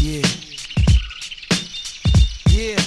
Yeah. Yeah.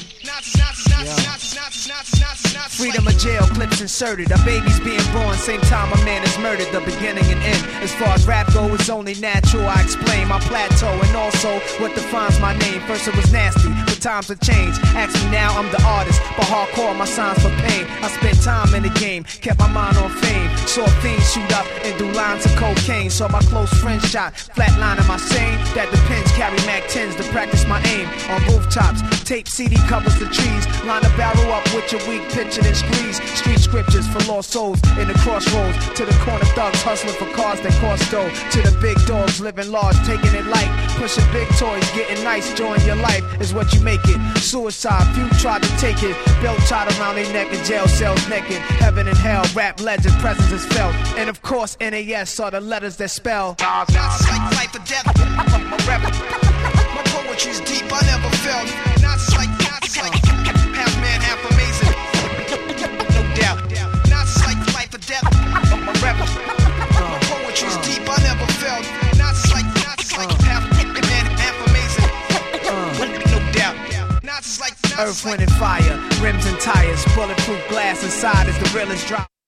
Freedom of jail, clips inserted. A baby's being born, same time a man is murdered. The beginning and end. As far as rap go, it's only natural. I explain my plateau and also what defines my name. First it was nasty, but times have changed. Ask me now, I'm the artist, but hardcore, my signs for pain. I spent time in the game, kept my mind on fame. Saw fiends shoot up and do lines of cocaine. Saw my close friend shot, flatlining my sane. That depends, carry Mac 10s to practice my aim. On rooftops, tape CD covers the trees. Line a barrel up with your weak picture and squeeze. Street scriptures for lost souls in the crossroads. To the corner thugs hustling for cars that cost dough. To the big dogs living large, taking it light. Pushing big toys, getting nice, join your life is what you make it. Suicide, few tried to take it. Belt tied around their neck in jail cells naked. Heaven and hell, rap legend, presence is felt. And of course, NAS are the letters that spell. It's like life or death. My poetry's deep, I never felt. It's like half man, half amazing. No doubt. It's like life or death. My poetry's deep, I never felt. It's like half man, half amazing. No doubt. Earth, wind, and fire, rims and tires, bulletproof glass inside is the realest drop.